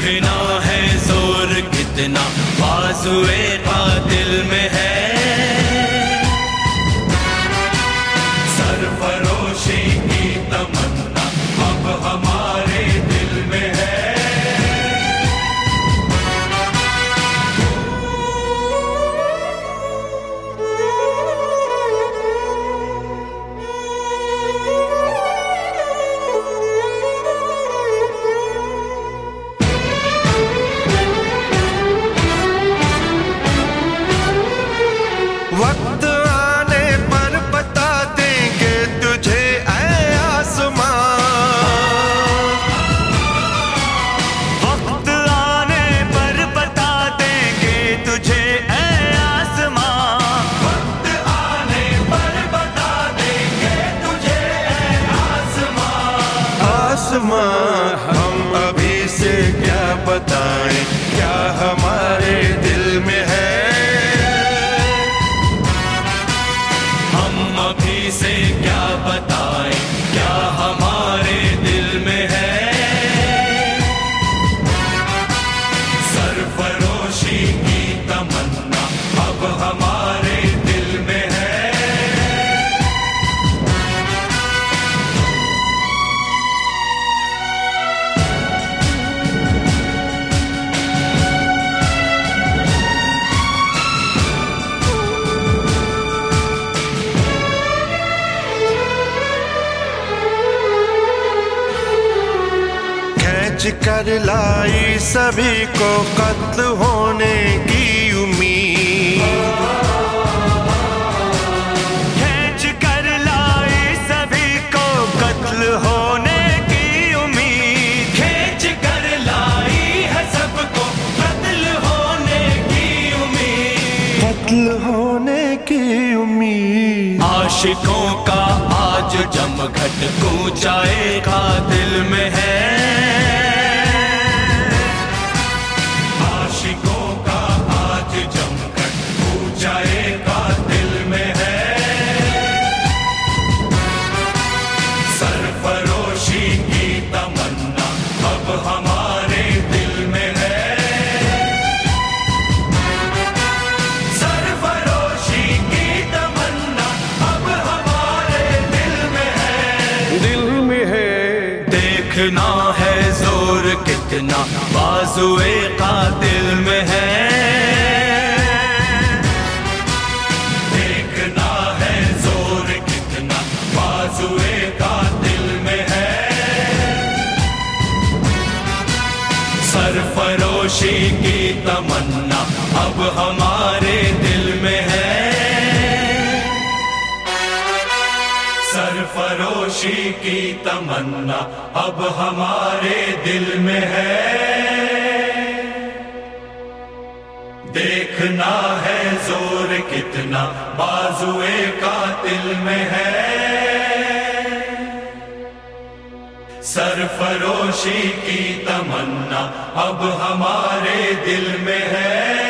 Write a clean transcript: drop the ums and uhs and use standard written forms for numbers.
देखना है जोर कितना बाजुए कातिल में है। सरफरोशी की तमन्ना अब हमारे दिल में है। वक्त आने पर बता देंगे तुझे ऐ आसमां। वक्त आने पर बता देंगे तुझे ऐ आसमां। वक्त आने पर बता देंगे तुझे ऐ आसमां। आसमां हम अभी से क्या बताएं, क्या हमारे दिल में है। अभी से क्या बताएं, क्या हमारे दिल में है। सरफरोशी की तमन्ना अब हमारे दिल में है। कर लाई सभी को कत्ल होने की उम्मीद। खींच कर लाई सभी को कत्ल होने की उम्मीद। खींच कर लाई है सबको कत्ल होने की उम्मीद। कत्ल होने की उम्मीद। आशिकों का आज जमघट कूचाए का दिल में है। देखना है जोर कितना बाजुए कातिल में है। देखना है जोर कितना बाजुए कातिल में है। सरफरोशी की तमन्ना अब हमारे दिल में है। सरफरोशी की तमन्ना अब हमारे दिल में है। देखना है जोर कितना बाजुए कातिल में है। सरफरोशी की तमन्ना अब हमारे दिल में है।